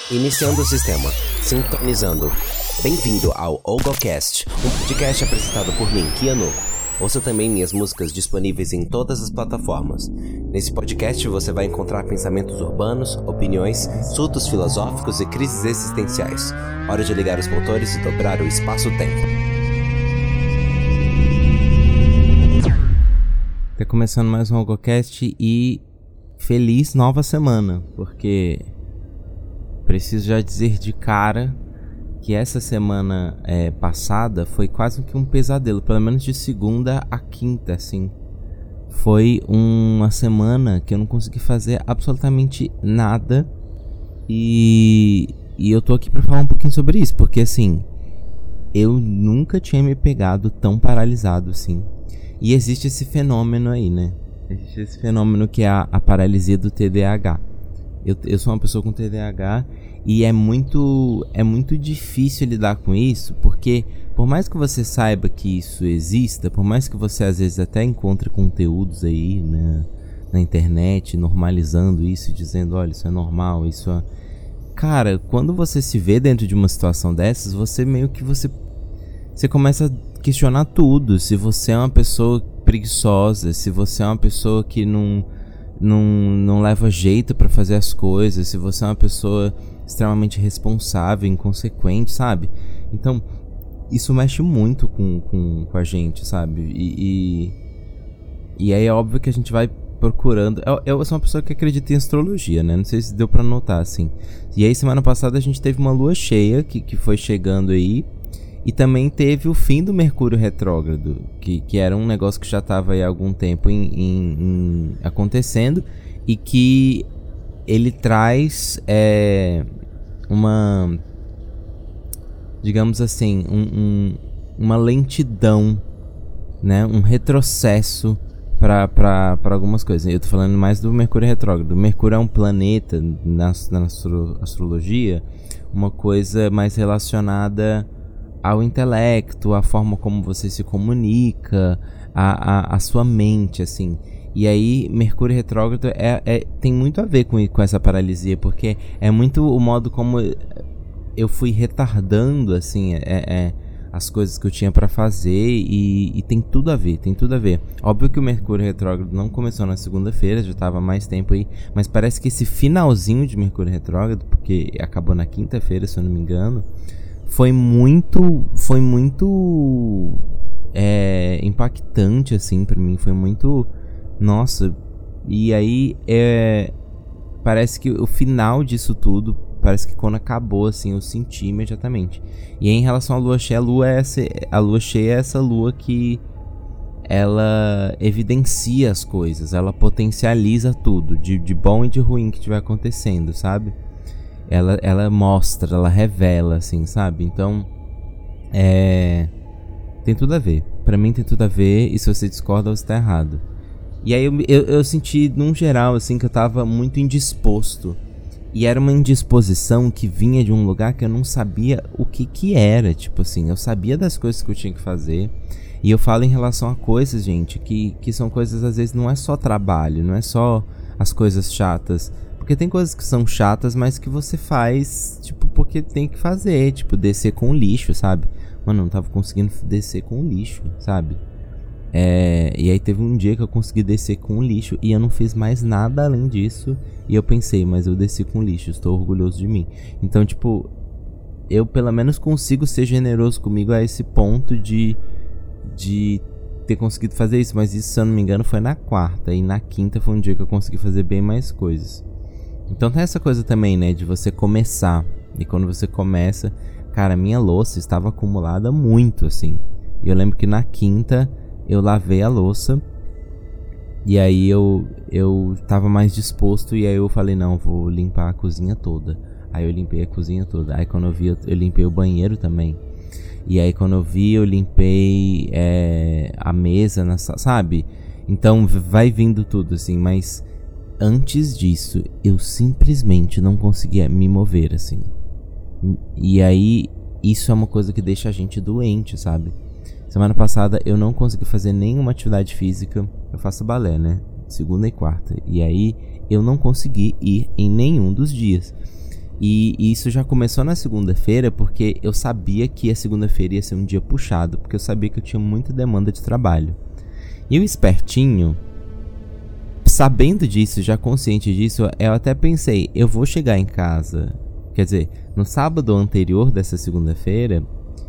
Iniciando o sistema, sintonizando. Bem-vindo ao OgoCast, um podcast apresentado por mim, Kiano. Ouça também minhas músicas disponíveis em todas as plataformas. Nesse podcast você vai encontrar pensamentos urbanos, opiniões, surtos filosóficos e crises existenciais. Hora de ligar os motores e dobrar o espaço-tempo. Tá começando mais um OgoCast e feliz nova semana, porque preciso já dizer de cara que essa semana passada foi quase que um pesadelo, pelo menos de segunda a quinta, assim. Foi uma semana que eu não consegui fazer absolutamente nada e eu tô aqui pra falar um pouquinho sobre isso, porque assim, eu nunca tinha me pegado tão paralisado assim. E existe esse fenômeno aí, né? Existe esse fenômeno que é a paralisia do TDAH. Eu sou uma pessoa com TDAH e é muito difícil lidar com isso, porque por mais que você saiba que isso exista, por mais que você às vezes até encontre conteúdos aí, né, na internet normalizando isso, dizendo, olha, isso é normal, isso é... Cara, quando você se vê dentro de uma situação dessas, você meio que você começa a questionar tudo. Se você é uma pessoa preguiçosa, se você é uma pessoa que não leva jeito pra fazer as coisas, se você é uma pessoa extremamente responsável, inconsequente, sabe? Então, isso mexe muito com a gente, sabe? E aí é óbvio que a gente vai procurando... Eu sou uma pessoa que acredita em astrologia, né? Não sei se deu pra notar, assim. E aí, semana passada, a gente teve uma lua cheia que foi chegando aí. E também teve o fim do Mercúrio retrógrado, que era um negócio que já estava aí há algum tempo acontecendo, e que ele traz uma, digamos assim, uma lentidão, né? Um retrocesso para algumas coisas. Eu tô falando mais do Mercúrio retrógrado. O Mercúrio é um planeta na astrologia, uma coisa mais relacionada ao intelecto, a forma como você se comunica, a sua mente, assim. E aí, Mercúrio retrógrado tem muito a ver com essa paralisia, porque é muito o modo como eu fui retardando, assim, as coisas que eu tinha pra fazer, e tem tudo a ver. Óbvio que o Mercúrio retrógrado não começou na segunda-feira, já tava mais tempo aí, mas parece que esse finalzinho de Mercúrio retrógrado, porque acabou na quinta-feira, se eu não me engano, foi muito impactante, assim, pra mim. Foi muito... Nossa. E aí, parece que o final disso tudo, parece que quando acabou, assim, eu senti imediatamente. E aí, em relação à lua cheia, a lua cheia é essa lua que ela evidencia as coisas, ela potencializa tudo, de bom e de ruim que estiver acontecendo, sabe? Ela mostra, ela revela, assim, sabe? Então, tem tudo a ver. Pra mim tem tudo a ver, e se você discorda, você tá errado. E aí eu senti, num geral, assim, que eu tava muito indisposto. E era uma indisposição que vinha de um lugar que eu não sabia o que era. Tipo assim, eu sabia das coisas que eu tinha que fazer. E eu falo em relação a coisas, gente, que são coisas, às vezes, não é só trabalho, não é só as coisas chatas. Porque tem coisas que são chatas, mas que você faz, tipo, porque tem que fazer. Tipo, descer com o lixo, sabe? Mano, eu não tava conseguindo descer com o lixo, sabe? E aí teve um dia que eu consegui descer com o lixo e eu não fiz mais nada além disso. E eu pensei, mas eu desci com o lixo, estou orgulhoso de mim. Então, tipo, eu pelo menos consigo ser generoso comigo a esse ponto de ter conseguido fazer isso. Mas isso, se eu não me engano, foi na quarta. E na quinta foi um dia que eu consegui fazer bem mais coisas. Então tem essa coisa também, né, de você começar. E quando você começa, cara, minha louça estava acumulada muito, assim. E eu lembro que na quinta eu lavei a louça. E aí eu tava mais disposto. E aí eu falei, não, vou limpar a cozinha toda. Aí eu limpei a cozinha toda. Aí quando eu vi, eu limpei o banheiro também. E aí quando eu vi, eu limpei a mesa, sabe? Então vai vindo tudo, assim, mas... Antes disso, eu simplesmente não conseguia me mover, assim. E aí, isso é uma coisa que deixa a gente doente, sabe? Semana passada, eu não consegui fazer nenhuma atividade física. Eu faço balé, né? Segunda e quarta. E aí, eu não consegui ir em nenhum dos dias. E isso já começou na segunda-feira, porque eu sabia que a segunda-feira ia ser um dia puxado, porque eu sabia que eu tinha muita demanda de trabalho. E o espertinho, sabendo disso, já consciente disso, eu até pensei, eu vou chegar em casa, quer dizer, no sábado anterior dessa segunda-feira,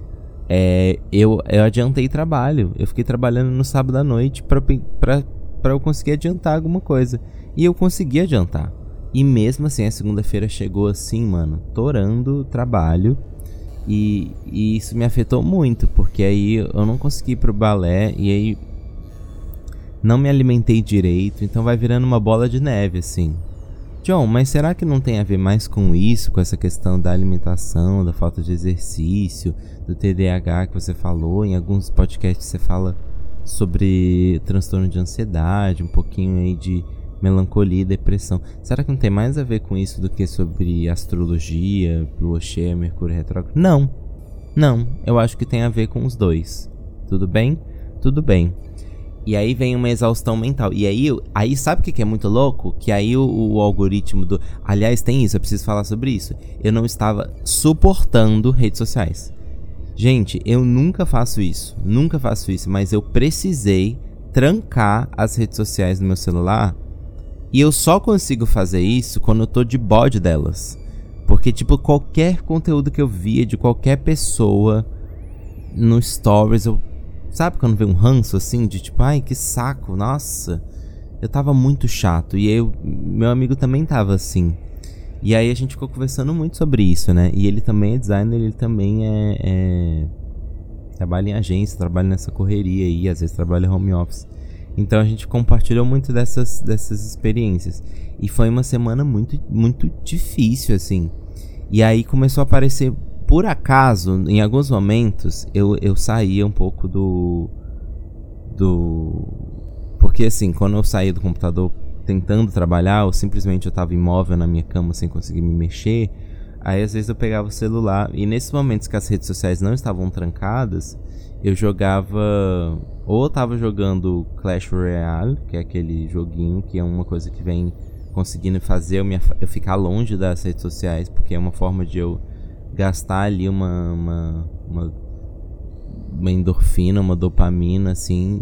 eu adiantei trabalho. Eu fiquei trabalhando no sábado à noite pra eu conseguir adiantar alguma coisa. E eu consegui adiantar. E mesmo assim, a segunda-feira chegou assim, mano, torando o trabalho. E isso me afetou muito, porque aí eu não consegui ir pro balé. E aí não me alimentei direito. Então vai virando uma bola de neve, assim. John, mas será que não tem a ver mais com isso, com essa questão da alimentação, da falta de exercício, do TDAH que você falou? Em alguns podcasts você fala sobre transtorno de ansiedade, um pouquinho aí de melancolia e depressão. Será que não tem mais a ver com isso do que sobre astrologia, lua cheia, Mercúrio retrógrado? Não, eu acho que tem a ver com os dois. Tudo bem? Tudo bem. E aí vem uma exaustão mental. E aí sabe o que é muito louco? Que aí o algoritmo do... Aliás, tem isso, eu preciso falar sobre isso. Eu não estava suportando redes sociais. Gente, eu nunca faço isso, mas eu precisei trancar as redes sociais no meu celular. E eu só consigo fazer isso quando eu tô de bode delas. Porque, tipo, qualquer conteúdo que eu via de qualquer pessoa no Stories, sabe quando vem um ranço assim, de tipo, ai, que saco, nossa. Eu tava muito chato. E meu amigo também tava assim. E aí a gente ficou conversando muito sobre isso, né? E ele também é designer, ele também trabalha em agência, trabalha nessa correria aí, às vezes trabalha home office. Então a gente compartilhou muito dessas experiências. E foi uma semana muito, muito difícil, assim. E aí começou a aparecer, por acaso, em alguns momentos, eu saía um pouco porque assim, quando eu saía do computador tentando trabalhar, ou simplesmente eu tava imóvel na minha cama sem conseguir me mexer, aí às vezes eu pegava o celular, e nesses momentos que as redes sociais não estavam trancadas, eu jogava, ou eu tava jogando Clash Royale, que é aquele joguinho que é uma coisa que vem conseguindo fazer eu ficar longe das redes sociais, porque é uma forma de eu gastar ali uma endorfina, uma dopamina, assim,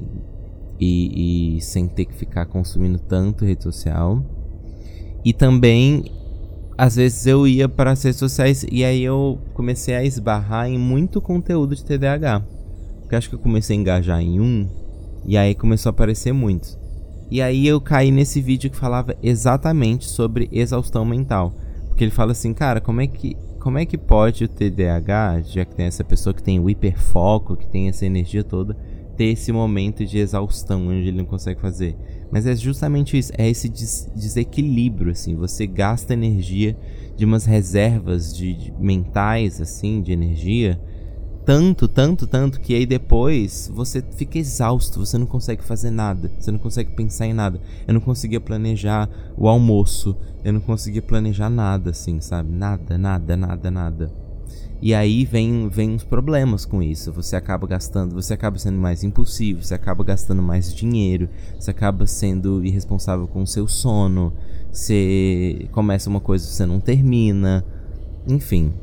e sem ter que ficar consumindo tanto rede social. E também, às vezes eu ia para as redes sociais e aí eu comecei a esbarrar em muito conteúdo de TDAH. Porque acho que eu comecei a engajar em e aí começou a aparecer muitos. E aí eu caí nesse vídeo que falava exatamente sobre exaustão mental. Porque ele fala assim, cara, como é que pode o TDAH, já que tem essa pessoa que tem o hiperfoco, que tem essa energia toda, ter esse momento de exaustão onde ele não consegue fazer? Mas é justamente isso, é esse desequilíbrio, assim, você gasta energia de umas reservas mentais, assim, de energia, tanto, que aí depois você fica exausto, você não consegue fazer nada, você não consegue pensar em nada. Eu não conseguia planejar o almoço, eu não conseguia planejar nada, assim, sabe? Nada. E aí vem uns problemas com isso. Você acaba gastando, você acaba sendo mais impulsivo, você acaba gastando mais dinheiro, você acaba sendo irresponsável com o seu sono, você começa uma coisa e você não termina. Enfim.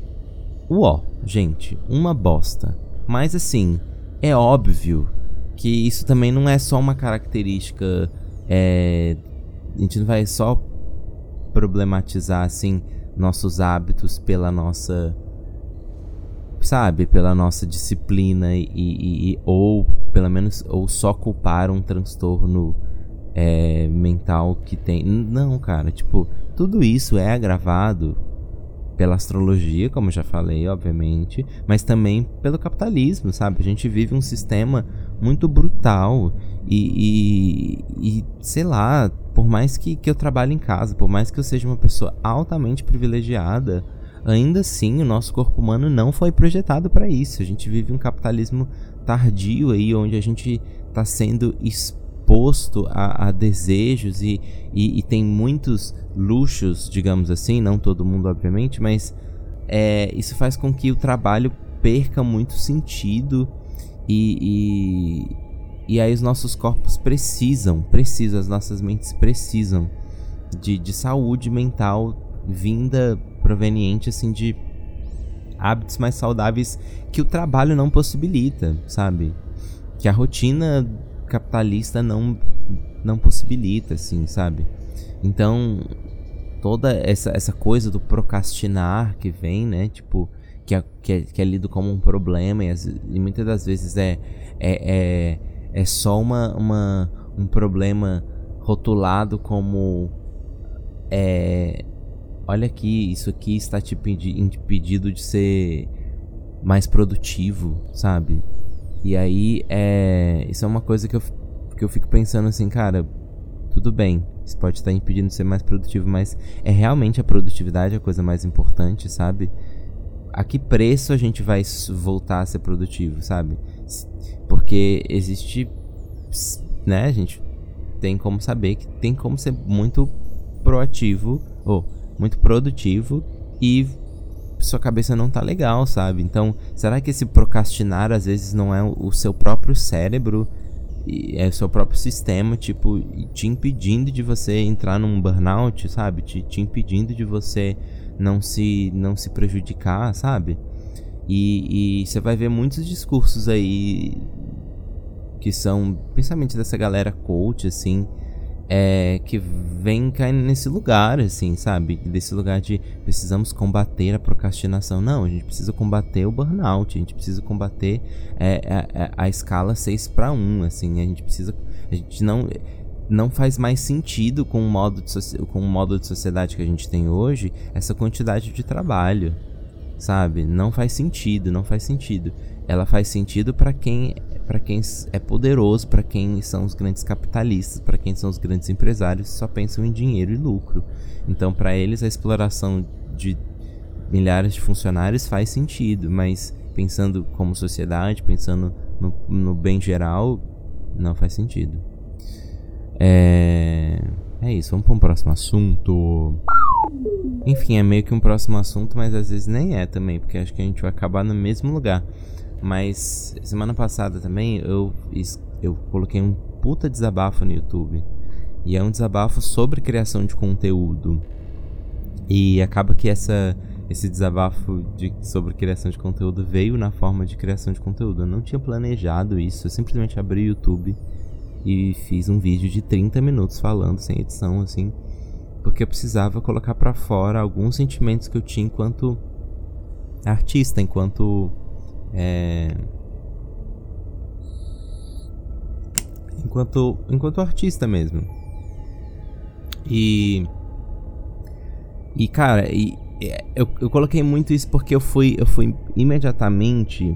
Gente, uma bosta. Mas assim, é óbvio que isso também não é só uma característica. A gente não vai só problematizar, assim, nossos hábitos pela nossa, sabe, pela nossa disciplina ou pelo menos, ou só culpar um transtorno mental que tem. Não, cara, tipo, tudo isso é agravado pela astrologia, como eu já falei, obviamente, mas também pelo capitalismo, sabe? A gente vive um sistema muito brutal e sei lá, por mais que eu trabalhe em casa, por mais que eu seja uma pessoa altamente privilegiada, ainda assim o nosso corpo humano não foi projetado para isso. A gente vive um capitalismo tardio aí, onde a gente está sendo exposto a desejos e tem muitos luxos, digamos assim, não todo mundo obviamente, mas isso faz com que o trabalho perca muito sentido e aí os nossos corpos precisam, as nossas mentes precisam de saúde mental vinda proveniente, assim, de hábitos mais saudáveis que o trabalho não possibilita, sabe? Que a rotina capitalista não possibilita, assim, sabe? Então, toda essa coisa do procrastinar que vem, né? Tipo, que é lido como um problema e muitas das vezes é só um problema rotulado como olha aqui, isso aqui está te impedindo de ser mais produtivo, sabe? E aí, isso é uma coisa que eu fico pensando assim, cara, tudo bem, isso pode estar impedindo de ser mais produtivo, mas é realmente a produtividade a coisa mais importante, sabe? A que preço a gente vai voltar a ser produtivo, sabe? Porque existe, né, a gente tem como saber que tem como ser muito proativo, ou muito produtivo, e sua cabeça não tá legal, sabe? Então, será que esse procrastinar às vezes não é o seu próprio cérebro, é o seu próprio sistema, tipo, te impedindo de você entrar num burnout, sabe? Te impedindo de você não se prejudicar, sabe? E você vai ver muitos discursos aí que são, principalmente dessa galera coach, assim, que vem caindo nesse lugar, assim, sabe? Desse lugar de precisamos combater a procrastinação. Não, a gente precisa combater o burnout, a gente precisa combater a escala 6:1, assim, a gente não faz mais sentido com o modo de sociedade que a gente tem hoje, essa quantidade de trabalho, sabe? Não faz sentido. Ela faz sentido para quem é poderoso, para quem são os grandes capitalistas, para quem são os grandes empresários que só pensam em dinheiro e lucro. Então, para eles, a exploração de milhares de funcionários faz sentido, mas pensando como sociedade, pensando no bem geral, não faz sentido. É isso, vamos para um próximo assunto. Enfim, é meio que um próximo assunto, mas às vezes nem é também, porque acho que a gente vai acabar no mesmo lugar. Mas semana passada também eu coloquei um puta desabafo no YouTube. E é um desabafo sobre criação de conteúdo. E acaba que esse desabafo sobre criação de conteúdo veio na forma de criação de conteúdo. Eu não tinha planejado isso, eu simplesmente abri o YouTube e fiz um vídeo de 30 minutos falando sem edição, assim, porque eu precisava colocar pra fora alguns sentimentos que eu tinha enquanto artista, enquanto artista mesmo. E cara, eu coloquei muito isso porque eu fui imediatamente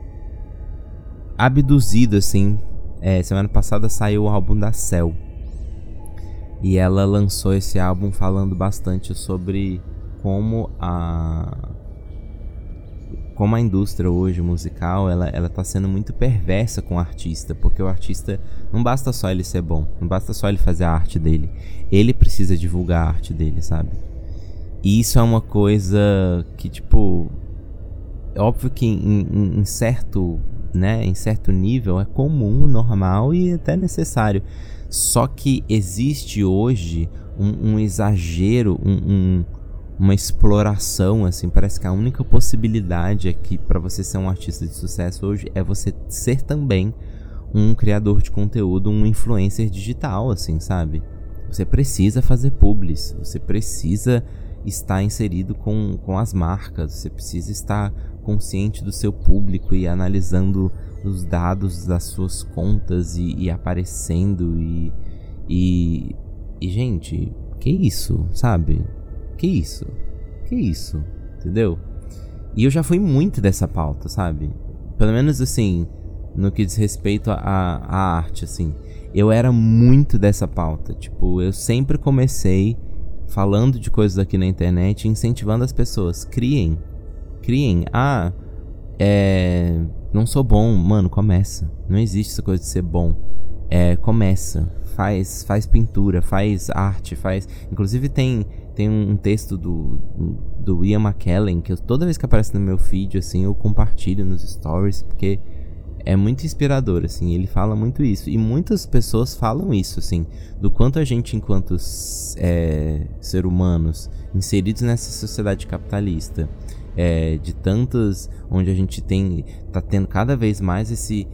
abduzido, assim. Semana passada saiu o álbum da Cell. E ela lançou esse álbum falando bastante sobre como a indústria hoje musical, ela tá sendo muito perversa com o artista, porque o artista não basta só ele ser bom, não basta só ele fazer a arte dele, ele precisa divulgar a arte dele, sabe? E isso é uma coisa que, tipo, é óbvio que em certo nível é comum, normal e até necessário. Só que existe hoje um exagero, uma exploração, assim, parece que a única possibilidade aqui para você ser um artista de sucesso hoje é você ser também um criador de conteúdo, um influencer digital, assim, sabe? Você precisa fazer publis, você precisa estar inserido com as marcas, você precisa estar consciente do seu público e analisando os dados das suas contas e aparecendo e gente, que isso, sabe? Que isso, entendeu? E eu já fui muito dessa pauta, sabe? Pelo menos assim, no que diz respeito à arte, assim, eu era muito dessa pauta. Tipo, eu sempre comecei falando de coisas aqui na internet, incentivando as pessoas, criem. Não sou bom, mano, começa. Não existe essa coisa de ser bom. Começa, faz pintura, faz arte, inclusive tem um texto do Ian McKellen que toda vez que aparece no meu feed, assim, eu compartilho nos stories, porque é muito inspirador, assim, ele fala muito isso. E muitas pessoas falam isso, assim, do quanto a gente, enquanto ser humanos, inseridos nessa sociedade capitalista, de tantas, onde a gente tá tendo cada vez mais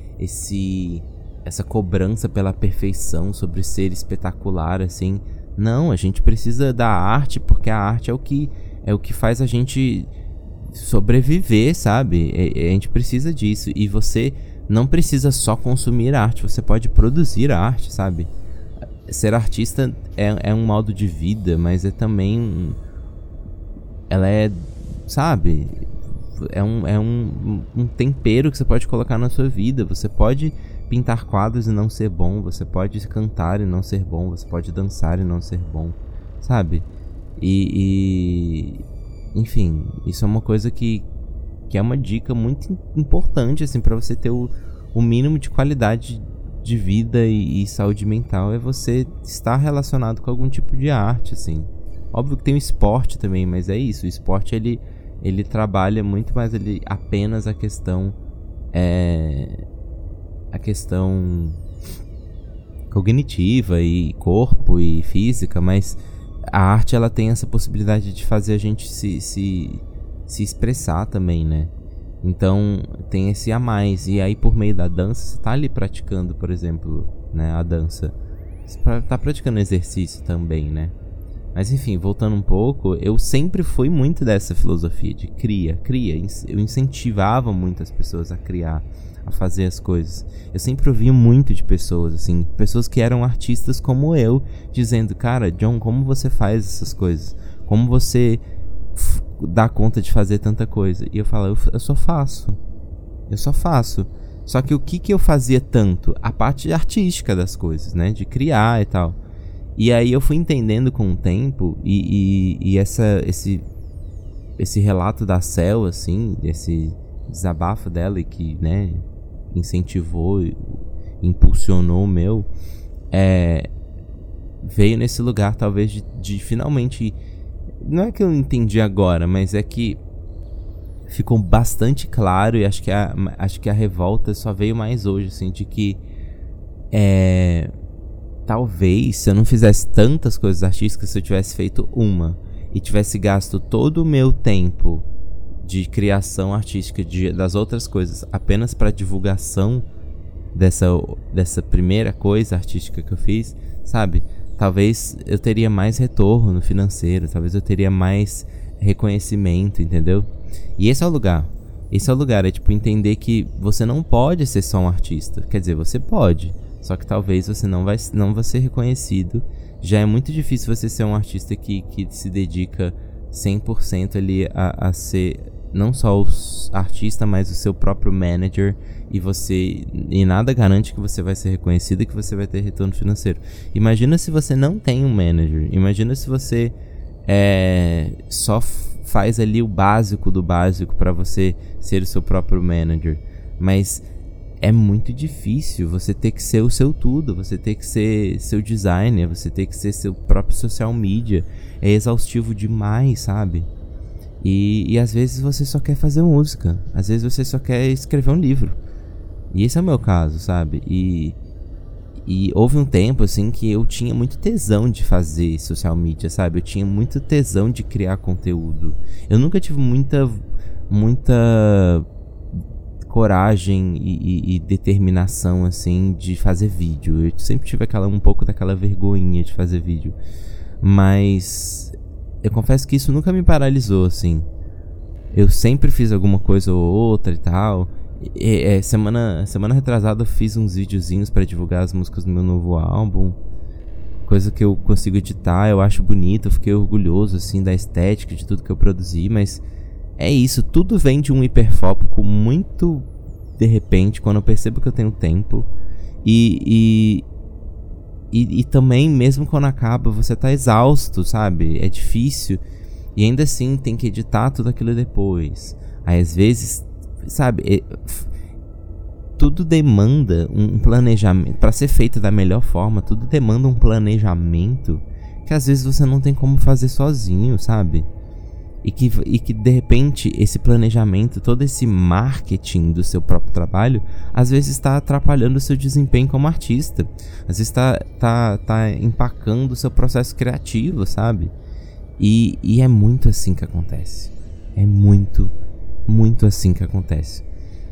essa cobrança pela perfeição, sobre ser espetacular, assim. Não, a gente precisa da arte, porque a arte é o que faz a gente sobreviver, sabe? A gente precisa disso. E você não precisa só consumir arte, você pode produzir arte, sabe? Ser artista é um modo de vida, mas é também... Ela é, sabe? É um tempero que você pode colocar na sua vida. Você pode pintar quadros e não ser bom, você pode cantar e não ser bom, você pode dançar e não ser bom, sabe? Enfim, isso é uma coisa que é uma dica muito importante, assim, pra você ter o mínimo de qualidade de vida e saúde mental, é você estar relacionado com algum tipo de arte, assim. Óbvio que tem o esporte também, mas é isso, o esporte ele trabalha muito mais apenas a questão cognitiva e corpo e física, mas a arte, ela tem essa possibilidade de fazer a gente se expressar também, né? Então tem esse a mais. E aí, por meio da dança, você tá ali praticando, por exemplo, né, a dança. Você tá praticando exercício também, né? Mas enfim, voltando um pouco, eu sempre fui muito dessa filosofia de cria. Eu incentivava muito as pessoas a criar, a fazer as coisas. Eu sempre ouvia muito de pessoas, assim, pessoas que eram artistas como eu, dizendo: cara, John, como você faz essas coisas? Como você dá conta de fazer tanta coisa? E eu falo, eu só faço. Só que o que eu fazia tanto? A parte artística das coisas, né? De criar e tal. E aí eu fui entendendo com o tempo, e esse relato da Cel, assim, esse desabafo dela, e que, né, incentivou, impulsionou o meu, veio nesse lugar talvez de finalmente, não é que eu entendi agora, mas é que ficou bastante claro, e acho que a revolta só veio mais hoje, assim, de que talvez se eu não fizesse tantas coisas artísticas, se eu tivesse feito uma e tivesse gasto todo o meu tempo de criação artística das outras coisas apenas para divulgação dessa primeira coisa artística que eu fiz, sabe? Talvez eu teria mais retorno financeiro, talvez eu teria mais reconhecimento, entendeu? E esse é o lugar. É tipo entender que você não pode ser só um artista. Quer dizer, você pode, só que talvez você não vai ser reconhecido. Já é muito difícil você ser um artista que se dedica 100% ali a ser não só o artista, mas o seu próprio manager, e nada garante que você vai ser reconhecido e que você vai ter retorno financeiro. Imagina se você não tem um manager. Imagina se você só faz ali o básico do básico para você ser o seu próprio manager. Mas é muito difícil. Você ter que ser o seu tudo, você ter que ser seu designer, você ter que ser seu próprio social media. É exaustivo demais, sabe? E às vezes você só quer fazer música, às vezes você só quer escrever um livro. E esse é o meu caso, sabe? E houve um tempo, assim, que eu tinha muito tesão de fazer social media, sabe? Eu tinha muito tesão de criar conteúdo. Eu nunca tive muita coragem e determinação, assim, de fazer vídeo. Eu sempre tive um pouco daquela vergonhinha de fazer vídeo. Mas eu confesso que isso nunca me paralisou, assim. Eu sempre fiz alguma coisa ou outra e tal. Semana retrasada eu fiz uns videozinhos pra divulgar as músicas do meu novo álbum. Coisa que eu consigo editar, eu acho bonito. Eu fiquei orgulhoso, assim, da estética, de tudo que eu produzi. Mas é isso, tudo vem de um hiperfoco muito de repente, quando eu percebo que eu tenho tempo. E também, mesmo quando acaba, você tá exausto, sabe? É difícil. E ainda assim, tem que editar tudo aquilo depois. Aí, às vezes, sabe? Tudo demanda um planejamento. Pra ser feito da melhor forma, tudo demanda um planejamento que às vezes você não tem como fazer sozinho, sabe? E que de repente esse planejamento, todo esse marketing do seu próprio trabalho, às vezes está atrapalhando o seu desempenho como artista. Às vezes tá empacando o seu processo criativo, sabe? E é muito assim que acontece. É muito, muito assim que acontece.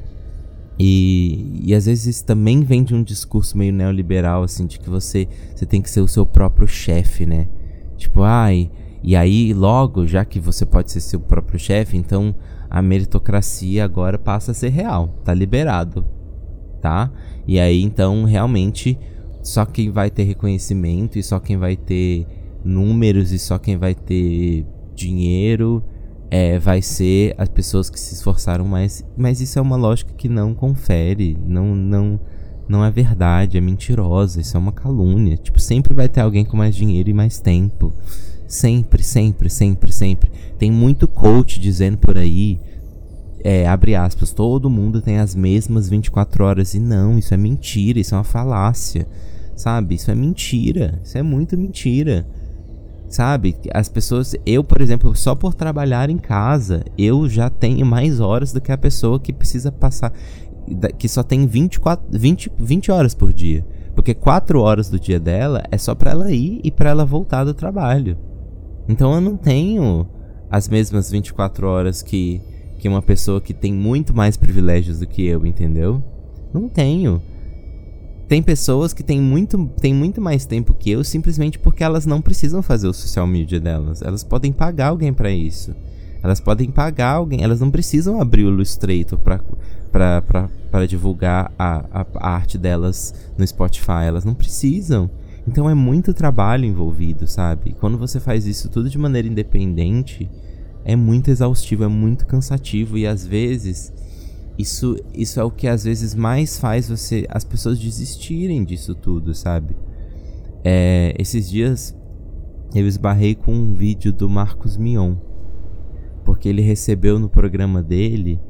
E às vezes isso também vem de um discurso meio neoliberal, assim, de que você tem que ser o seu próprio chefe, né? Tipo, e aí logo, já que você pode ser seu próprio chefe, então a meritocracia agora passa a ser real, tá liberado, tá? E aí então realmente só quem vai ter reconhecimento e só quem vai ter números e só quem vai ter dinheiro vai ser as pessoas que se esforçaram mais. Mas isso é uma lógica que não confere, não é verdade, é mentirosa, isso é uma calúnia. Tipo, sempre vai ter alguém com mais dinheiro e mais tempo. Sempre, sempre, sempre, sempre. Tem muito coach dizendo por aí, abre aspas, todo mundo tem as mesmas 24 horas. E não, isso é mentira, isso é uma falácia, sabe? Isso é mentira, isso é muito mentira, sabe? As pessoas, eu, por exemplo, só por trabalhar em casa, eu já tenho mais horas do que a pessoa que precisa passar, que só tem 20 horas por dia. Porque 4 horas do dia dela é só pra ela ir e pra ela voltar do trabalho. Então eu não tenho as mesmas 24 horas que uma pessoa que tem muito mais privilégios do que eu, entendeu? Não tenho. Tem pessoas que têm muito mais tempo que eu simplesmente porque elas não precisam fazer o social media delas. Elas podem pagar alguém pra isso. Elas podem pagar alguém. Elas não precisam abrir o Illustrator pra divulgar a arte delas no Spotify. Elas não precisam. Então é muito trabalho envolvido, sabe? Quando você faz isso tudo de maneira independente, é muito exaustivo, é muito cansativo. E às vezes, isso é o que às vezes mais faz as pessoas desistirem disso tudo, sabe? Esses dias eu esbarrei com um vídeo do Marcos Mion, porque ele recebeu no programa dele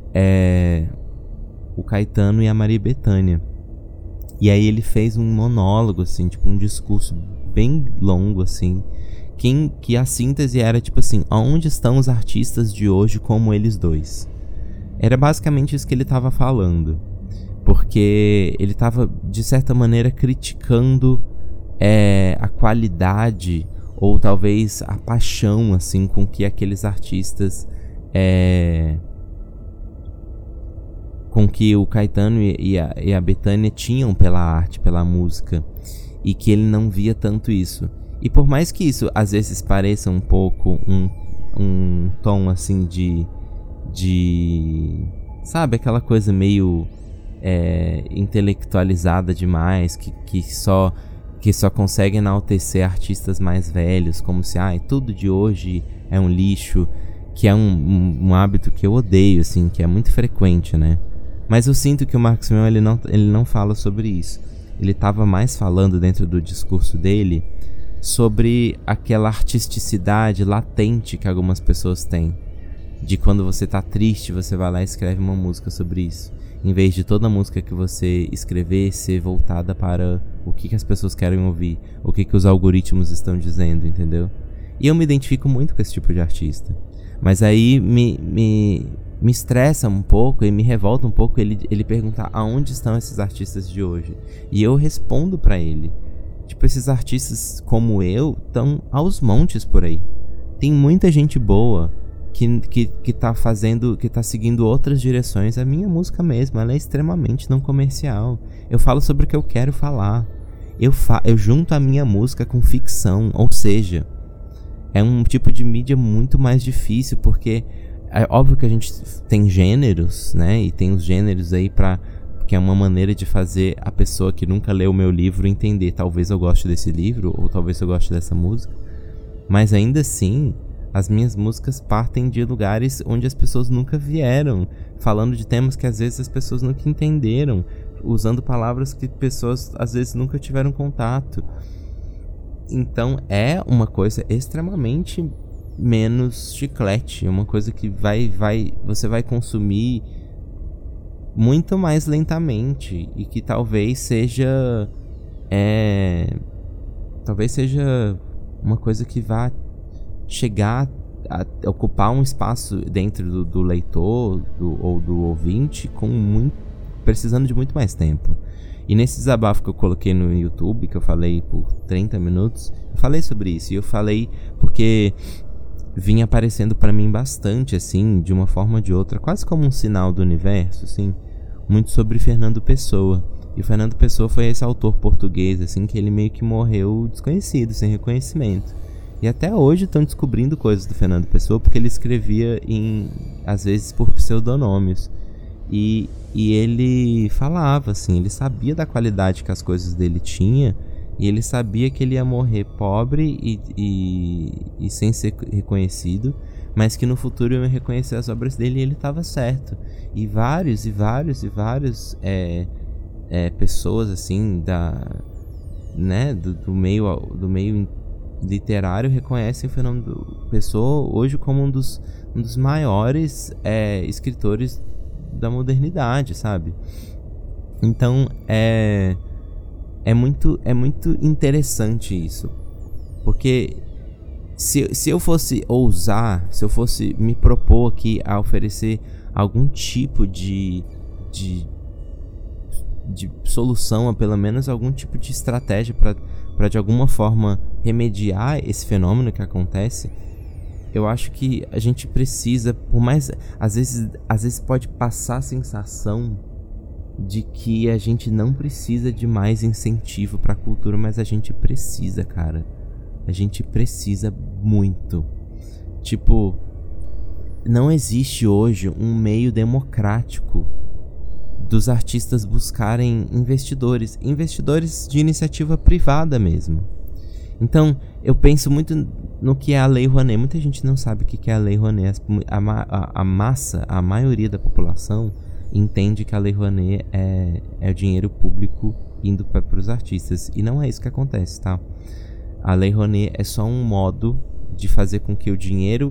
o Caetano e a Maria Bethânia. E aí ele fez um monólogo, assim, tipo um discurso bem longo, assim, que a síntese era tipo assim: aonde estão os artistas de hoje como eles dois? Era basicamente isso que ele tava falando, porque ele tava, de certa maneira, criticando a qualidade, ou talvez a paixão, assim, com que aqueles artistas com que o Caetano e a Bethânia tinham pela arte, pela música, e que ele não via tanto isso. E por mais que isso às vezes pareça um pouco um tom assim de sabe, aquela coisa meio intelectualizada demais, que só consegue enaltecer artistas mais velhos, como se tudo de hoje é um lixo, que é um hábito que eu odeio, assim, que é muito frequente, né? Mas eu sinto que o Marcos Mion, ele não fala sobre isso. Ele estava mais falando dentro do discurso dele sobre aquela artisticidade latente que algumas pessoas têm. De quando você tá triste, você vai lá e escreve uma música sobre isso. Em vez de toda música que você escrever ser voltada para o que as pessoas querem ouvir, o que os algoritmos estão dizendo, entendeu? E eu me identifico muito com esse tipo de artista. Mas aí me estressa um pouco e me revolta um pouco ele perguntar aonde estão esses artistas de hoje. E eu respondo pra ele. Tipo, esses artistas como eu estão aos montes por aí. Tem muita gente boa que tá fazendo, que tá seguindo outras direções. A minha música mesmo, ela é extremamente não comercial. Eu falo sobre o que eu quero falar. Eu junto a minha música com ficção, ou seja, é um tipo de mídia muito mais difícil, porque é óbvio que a gente tem gêneros, né? E tem os gêneros aí que é uma maneira de fazer a pessoa que nunca leu o meu livro entender. Talvez eu goste desse livro, ou talvez eu goste dessa música. Mas ainda assim, as minhas músicas partem de lugares onde as pessoas nunca vieram, falando de temas que às vezes as pessoas nunca entenderam, usando palavras que pessoas às vezes nunca tiveram contato. Então é uma coisa extremamente menos chiclete, é uma coisa que você vai consumir muito mais lentamente, e que talvez seja uma coisa que vá chegar ocupar um espaço dentro do leitor ou do ouvinte precisando de muito mais tempo. E nesse desabafo que eu coloquei no YouTube, que eu falei por 30 minutos, eu falei sobre isso. E eu falei porque vinha aparecendo pra mim bastante, assim, de uma forma ou de outra, quase como um sinal do universo, assim, muito sobre Fernando Pessoa. E o Fernando Pessoa foi esse autor português, assim, que ele meio que morreu desconhecido, sem reconhecimento. E até hoje estão descobrindo coisas do Fernando Pessoa, porque ele escrevia às vezes por pseudonômios. E ele falava, assim, ele sabia da qualidade que as coisas dele tinha, e ele sabia que ele ia morrer pobre e sem ser reconhecido, mas que no futuro eu ia reconhecer as obras dele, e ele estava certo. E vários pessoas, assim, do meio literário reconhecem o Fernando Pessoa hoje como um dos maiores escritores da modernidade, sabe? Então é muito interessante isso, porque se eu fosse ousar, se eu fosse me propor aqui a oferecer algum tipo de solução, ou pelo menos algum tipo de estratégia para de alguma forma remediar esse fenômeno que acontece, eu acho que a gente precisa, por mais, às vezes pode passar a sensação de que a gente não precisa de mais incentivo para a cultura, mas a gente precisa, cara. A gente precisa muito. Tipo, não existe hoje um meio democrático dos artistas buscarem investidores de iniciativa privada mesmo. Então, eu penso muito no que é a Lei Rouanet. Muita gente não sabe o que é a Lei Rouanet. A maioria da população entende que a Lei Rouanet é o dinheiro público indo para os artistas. E não é isso que acontece, tá? A Lei Rouanet é só um modo de fazer com que o dinheiro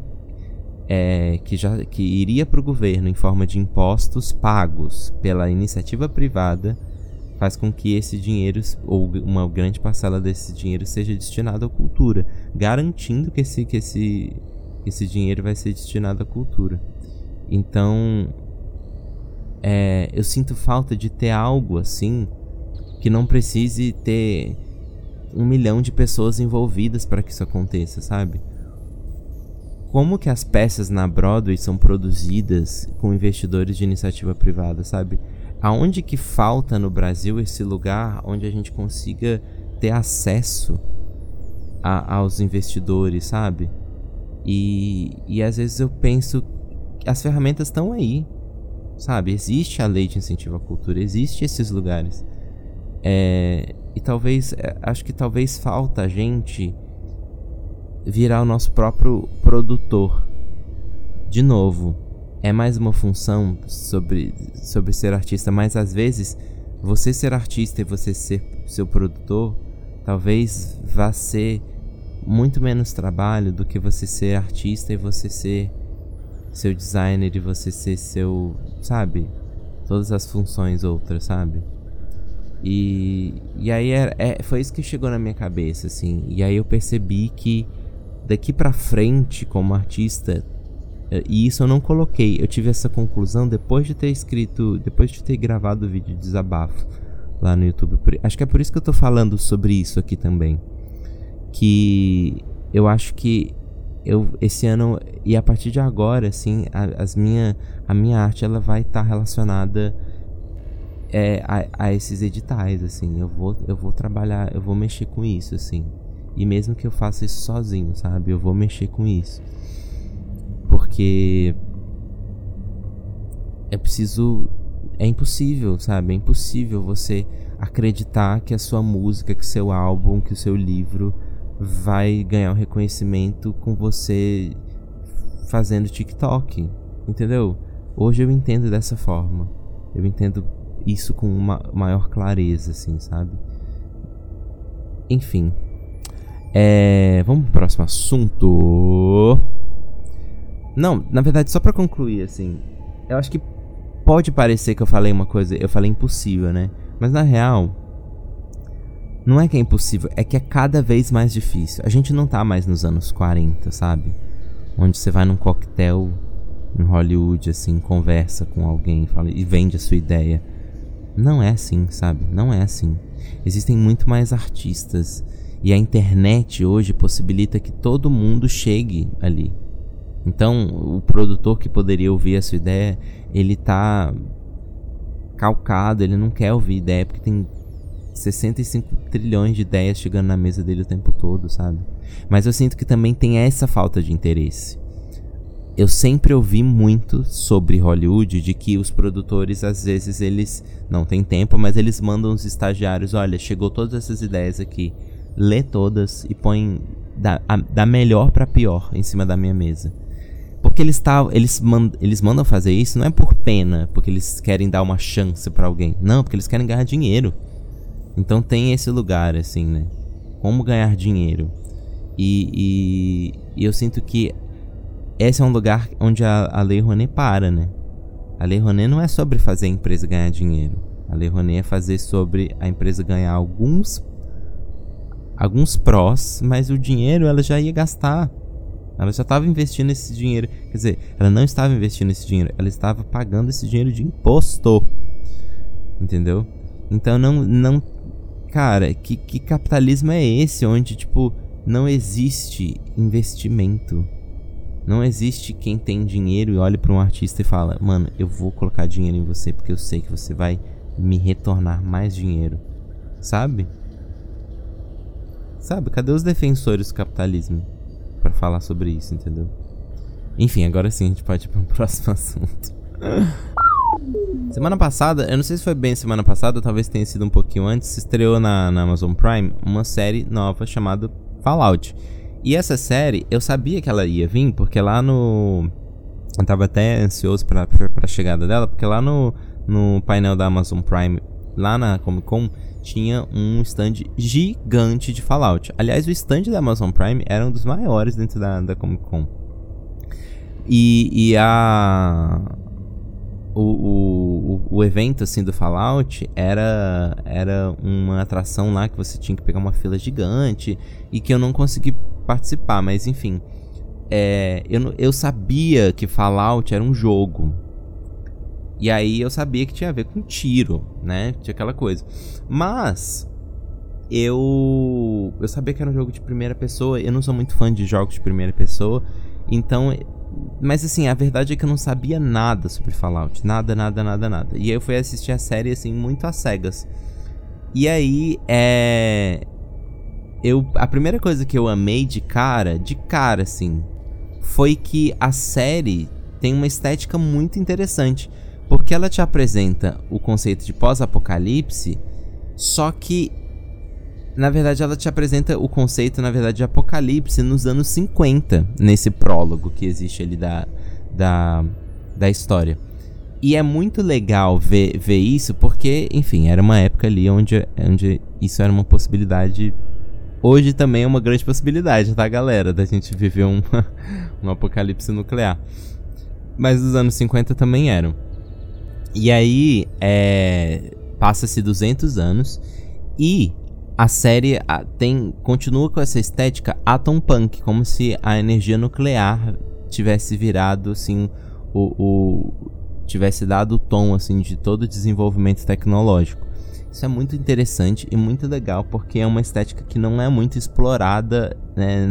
que iria para o governo em forma de impostos pagos pela iniciativa privada, faz com que esse dinheiro, ou uma grande parcela desse dinheiro, seja destinado à cultura, garantindo que esse dinheiro vai ser destinado à cultura. Então, eu sinto falta de ter algo assim, que não precise ter 1 milhão de pessoas envolvidas para que isso aconteça, sabe? Como que as peças na Broadway são produzidas com investidores de iniciativa privada, sabe? Aonde que falta no Brasil esse lugar onde a gente consiga ter acesso aos investidores, sabe? E às vezes eu penso que as ferramentas estão aí, sabe? Existe a lei de incentivo à cultura, existe esses lugares. E acho que talvez falta a gente virar o nosso próprio produtor. De novo, é mais uma função sobre ser artista, mas às vezes você ser artista e você ser seu produtor talvez vá ser muito menos trabalho do que você ser artista e você ser seu designer e você ser seu, sabe? Todas as funções outras, sabe? E aí foi isso que chegou na minha cabeça, assim. E aí eu percebi que daqui pra frente, como artista, e isso eu não coloquei, eu tive essa conclusão depois de ter gravado o vídeo de desabafo lá no YouTube. Acho que é por isso que eu tô falando sobre isso aqui também. Que eu acho que esse ano, e a partir de agora, assim, a minha arte, ela vai estar relacionada a esses editais, assim. Eu vou trabalhar, eu vou mexer com isso, assim. E mesmo que eu faça isso sozinho, sabe? Eu vou mexer com isso. Porque é impossível, sabe? É impossível você acreditar que a sua música, que o seu álbum, que o seu livro vai ganhar um reconhecimento com você fazendo TikTok, entendeu? Hoje eu entendo dessa forma. Eu entendo isso com uma maior clareza, assim, sabe? Enfim. Vamos pro próximo assunto. Não, na verdade, só pra concluir, assim, eu acho que pode parecer que eu falei impossível, né? Mas na real, não é que é impossível, é que é cada vez mais difícil. A gente não tá mais nos anos 40, sabe? onde você vai num coquetel em Hollywood, assim, conversa com alguém fala, e vende a sua ideia. Não é assim, sabe? Não é assim. Existem muito mais artistas. E a internet hoje possibilita que todo mundo chegue ali. Então, o produtor que poderia ouvir a sua ideia, ele tá calcado, ele não quer ouvir ideia, porque tem 65 trilhões de ideias chegando na mesa dele o tempo todo, sabe? Mas eu sinto que também tem essa falta de interesse. Eu sempre ouvi muito sobre Hollywood, de que os produtores, às vezes, eles não têm tempo, mas eles mandam os estagiários, olha, chegou todas essas ideias aqui, lê todas e põe da melhor pra pior em cima da minha mesa. Porque eles mandam fazer isso não é por pena, porque eles querem dar uma chance pra alguém. Não, porque eles querem ganhar dinheiro. Então tem esse lugar, assim, né? Como ganhar dinheiro. E eu sinto que esse é um lugar onde a Lei Rouanet para, né? A Lei Rouanet não é sobre fazer a empresa ganhar dinheiro. A Lei Rouanet é fazer sobre a empresa ganhar alguns prós, mas o dinheiro ela já ia gastar. Ela já estava investindo esse dinheiro. Quer dizer, ela não estava investindo esse dinheiro, ela estava pagando esse dinheiro de imposto. Entendeu? Então não cara, que capitalismo é esse onde, tipo, não existe investimento? Não existe quem tem dinheiro e olha para um artista e fala, mano, eu vou colocar dinheiro em você porque eu sei que você vai me retornar mais dinheiro. Sabe? Sabe? Cadê os defensores do capitalismo para falar sobre isso, entendeu? Enfim, agora sim a gente pode ir para um próximo assunto. Semana passada, eu não sei se foi bem semana passada, talvez tenha sido um pouquinho antes, estreou na Amazon Prime uma série nova chamada Fallout. E essa série, eu sabia que ela ia vir, porque lá no... Eu tava até ansioso pra chegada dela, porque lá no painel da Amazon Prime, lá na Comic Con, tinha um stand gigante de Fallout. Aliás, o stand da Amazon Prime era um dos maiores dentro da Comic Con. O evento, assim, do Fallout era uma atração lá que você tinha que pegar uma fila gigante e que eu não consegui participar, mas enfim. Eu sabia que Fallout era um jogo. E aí eu sabia que tinha a ver com tiro, né? Tinha aquela coisa. Mas eu sabia que era um jogo de primeira pessoa. Eu não sou muito fã de jogos de primeira pessoa. Então... Mas assim, a verdade é que eu não sabia nada sobre Fallout. Nada. E aí eu fui assistir a série, assim, muito às cegas. E aí, a primeira coisa que eu amei de cara, assim, foi que a série tem uma estética muito interessante. Porque ela te apresenta o conceito de pós-apocalipse, só que, na verdade, ela te apresenta o conceito, na verdade, de apocalipse nos anos 50, nesse prólogo que existe ali da história. E é muito legal ver isso, porque, enfim, era uma época ali onde isso era uma possibilidade. Hoje também é uma grande possibilidade, tá, galera? Da gente viver um apocalipse nuclear. Mas os anos 50 também eram. E aí, passa-se 200 anos e a série continua com essa estética atom punk, como se a energia nuclear tivesse virado, assim, tivesse dado o tom, assim, de todo o desenvolvimento tecnológico. Isso é muito interessante e muito legal, porque é uma estética que não é muito explorada, né,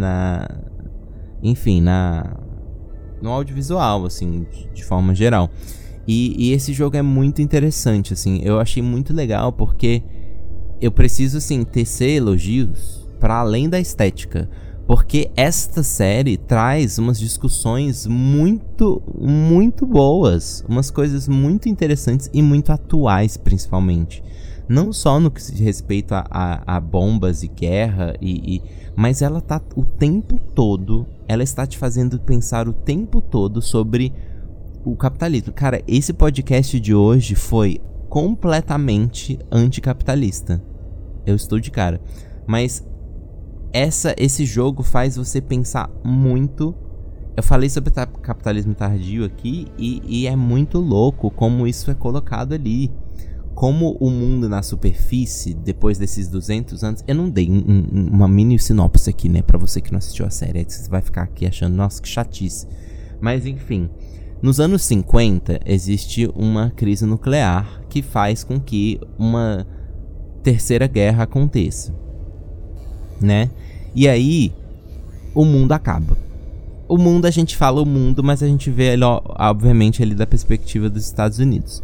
no audiovisual, assim, de forma geral. E esse jogo é muito interessante, assim, eu achei muito legal, porque eu preciso, assim, tecer elogios para além da estética, porque esta série traz umas discussões muito, muito boas, umas coisas muito interessantes e muito atuais, principalmente. Não só no que se respeita a bombas e guerra, mas ela tá o tempo todo, ela está te fazendo pensar o tempo todo sobre o capitalismo. Cara, esse podcast de hoje foi completamente anticapitalista. Eu estou de cara. Mas esse jogo faz você pensar muito. Eu falei sobre capitalismo tardio aqui e é muito louco como isso é colocado ali. como o mundo na superfície, depois desses 200 anos... Eu não dei uma mini sinopse aqui, né? Pra você que não assistiu a série. Aí você vai ficar aqui achando, nossa, que chatice. Mas, enfim. Nos anos 50, existe uma crise nuclear que faz com que uma terceira guerra aconteça, né? E aí, o mundo acaba. O mundo, a gente fala o mundo, mas a gente vê ele, obviamente, ali da perspectiva dos Estados Unidos.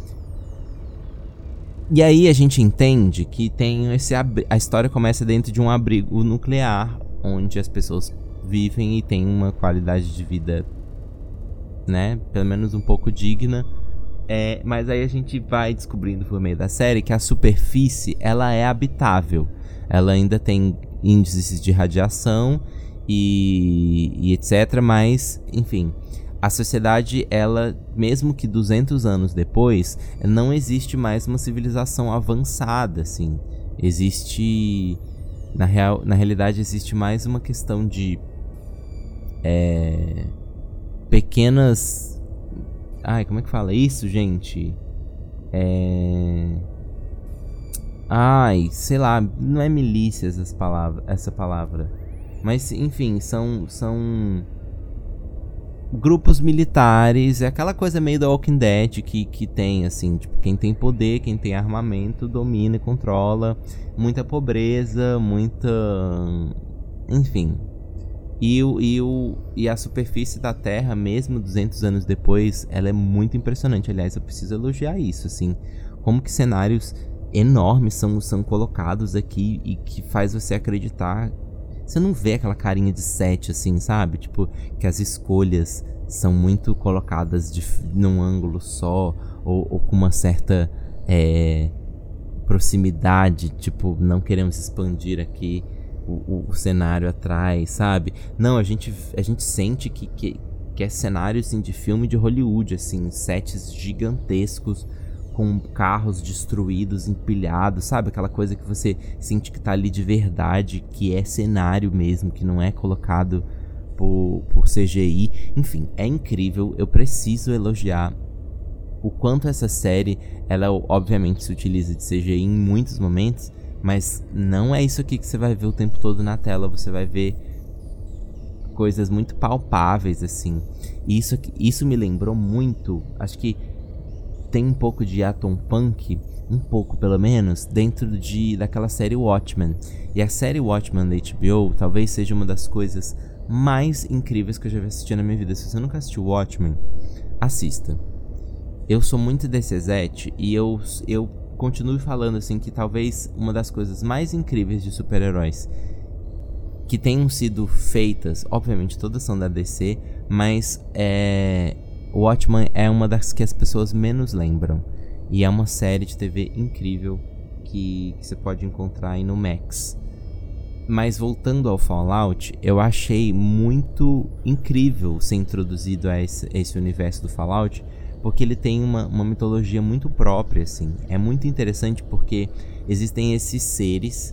E aí a gente entende que tem a história começa dentro de um abrigo nuclear, onde as pessoas vivem e têm uma qualidade de vida, né, pelo menos um pouco digna. Mas aí a gente vai descobrindo por meio da série que a superfície, ela é habitável. Ela ainda tem índices de radiação e etc, mas, enfim... A sociedade, ela, mesmo que 200 anos depois, não existe mais uma civilização avançada, assim. Existe... Na realidade, existe mais uma questão de... pequenas... Ai, como é que fala isso, gente? Ai, sei lá, não é milícias essa palavra. Mas, enfim, são grupos militares, é aquela coisa meio da Walking Dead que tem, assim, tipo, quem tem poder, quem tem armamento, domina e controla. Muita pobreza, muita... Enfim. E a superfície da Terra, mesmo 200 anos depois, ela é muito impressionante. Aliás, eu preciso elogiar isso, assim. Como que cenários enormes são colocados aqui e que faz você acreditar... Você não vê aquela carinha de set, assim, sabe? Tipo, que as escolhas são muito colocadas num ângulo só, ou com uma certa proximidade, tipo, não queremos expandir aqui o cenário atrás, sabe? Não, a gente sente que é cenário, assim, de filme de Hollywood, assim, sets gigantescos, com carros destruídos, empilhados, sabe? Aquela coisa que você sente que tá ali de verdade, que é cenário mesmo, que não é colocado por CGI. Enfim, é incrível. Eu preciso elogiar o quanto essa série, ela obviamente se utiliza de CGI em muitos momentos, mas não é isso aqui que você vai ver o tempo todo na tela. Você vai ver coisas muito palpáveis, assim. E isso me lembrou muito, acho que tem um pouco de Atom Punk, um pouco pelo menos, dentro daquela série Watchmen. E a série Watchmen da HBO talvez seja uma das coisas mais incríveis que eu já vi assistir na minha vida. Se você nunca assistiu Watchmen, assista. Eu sou muito desse Zete e eu continuo falando assim que talvez uma das coisas mais incríveis de super-heróis que tenham sido feitas, obviamente todas são da DC, mas o Watchmen é uma das que as pessoas menos lembram. E é uma série de TV incrível que você pode encontrar aí no Max. Mas voltando ao Fallout, eu achei muito incrível ser introduzido a esse universo do Fallout, porque ele tem uma mitologia muito própria, assim. É muito interessante porque existem esses seres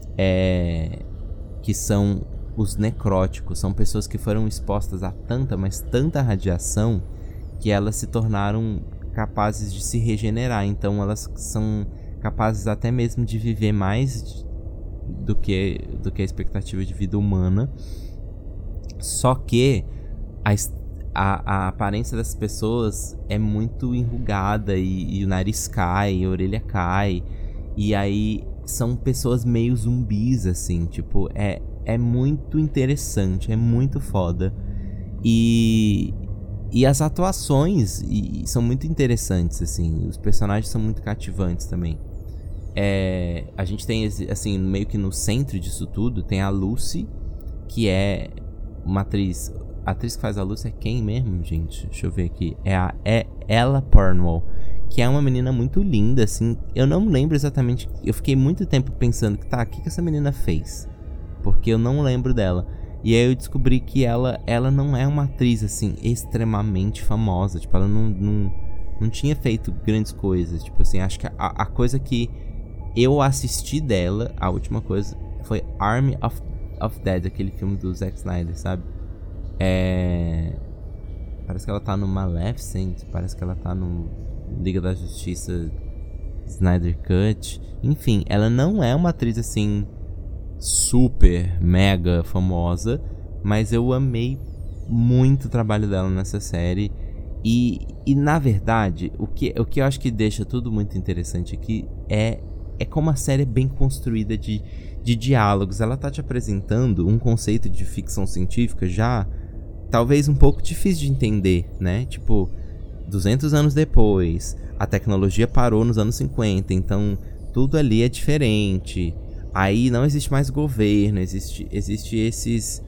que são os necróticos. São pessoas que foram expostas a tanta radiação, que elas se tornaram capazes de se regenerar. Então elas são capazes até mesmo de viver mais do que a expectativa de vida humana. Só que a aparência das pessoas é muito enrugada e o nariz cai, a orelha cai. E aí são pessoas meio zumbis, assim. Tipo, é muito interessante, é muito foda. E as atuações são muito interessantes, assim. Os personagens são muito cativantes também. A gente tem, assim, meio que no centro disso tudo, tem a Lucy, que é uma atriz. A atriz que faz a Lucy é quem mesmo, gente? Deixa eu ver aqui. É Ella Purnell, que é uma menina muito linda, assim. Eu não lembro exatamente. Eu fiquei muito tempo pensando que o que essa menina fez? Porque eu não lembro dela. E aí eu descobri que ela não é uma atriz, assim, extremamente famosa. Tipo, ela não tinha feito grandes coisas. Tipo assim, acho que a coisa que eu assisti dela, a última coisa, foi Army of Dead, aquele filme do Zack Snyder, sabe? Parece que ela tá no Maleficent, parece que ela tá no Liga da Justiça Snyder Cut. Enfim, ela não é uma atriz assim super, mega famosa, mas eu amei muito o trabalho dela nessa série. E na verdade, o que eu acho que deixa tudo muito interessante aqui é como a série é bem construída de diálogos. Ela tá te apresentando um conceito de ficção científica já talvez um pouco difícil de entender, né? Tipo, 200 anos depois, a tecnologia parou nos anos 50, então tudo ali é diferente. Aí não existe mais governo, existe esses...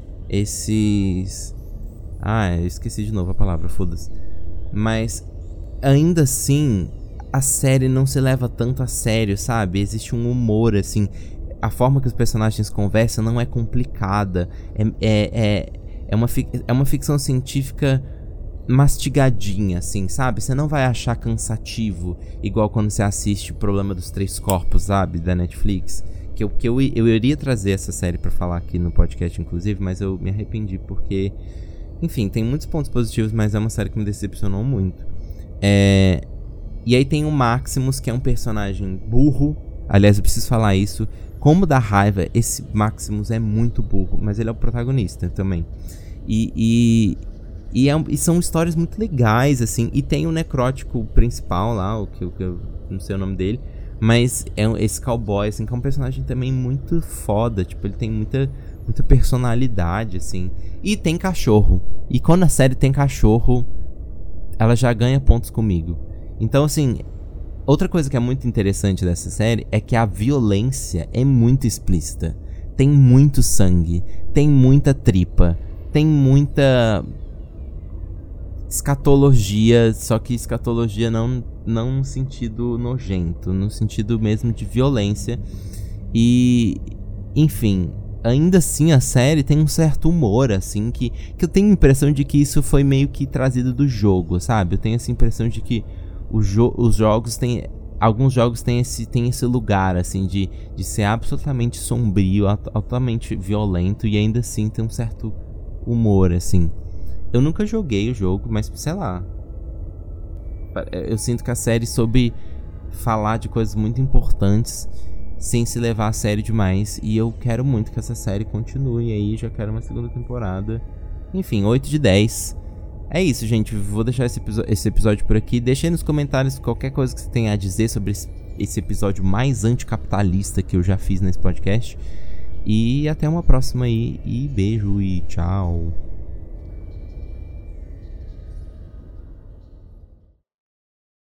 eu esqueci de novo a palavra, foda-se. Mas, ainda assim, a série não se leva tanto a sério, sabe? Existe um humor, assim. A forma que os personagens conversam não é complicada. É uma ficção científica mastigadinha, assim, sabe? Você não vai achar cansativo, igual quando você assiste O Problema dos Três Corpos, sabe? Da Netflix. Eu iria trazer essa série pra falar aqui no podcast, inclusive, mas eu me arrependi porque... Enfim, tem muitos pontos positivos, mas é uma série que me decepcionou muito. E aí tem o Maximus, que é um personagem burro. Aliás, eu preciso falar isso. Como dá raiva, esse Maximus é muito burro, mas ele é o protagonista também. E são histórias muito legais, assim. E tem o necrótico principal lá, que eu não sei o nome dele. Mas é esse cowboy, assim, que é um personagem também muito foda. Tipo, ele tem muita personalidade, assim. E tem cachorro. E quando a série tem cachorro, ela já ganha pontos comigo. Então, assim, outra coisa que é muito interessante dessa série é que a violência é muito explícita. Tem muito sangue, tem muita tripa, tem muita escatologia, só que escatologia não no sentido nojento, no sentido mesmo de violência. E, enfim, ainda assim a série tem um certo humor, assim, que eu tenho a impressão de que isso foi meio que trazido do jogo, sabe? Eu tenho essa impressão de que os jogos têm... Alguns jogos têm esse lugar, assim, de ser absolutamente sombrio, altamente violento, e ainda assim tem um certo humor, assim. Eu nunca joguei o jogo, mas sei lá. Eu sinto que a série soube falar de coisas muito importantes sem se levar a sério demais. E eu quero muito que essa série continue. E aí já quero uma segunda temporada. Enfim, 8 de 10. É isso, gente. Vou deixar esse episódio por aqui. Deixa aí nos comentários qualquer coisa que você tenha a dizer sobre esse episódio mais anticapitalista que eu já fiz nesse podcast. E até uma próxima aí. E beijo e tchau.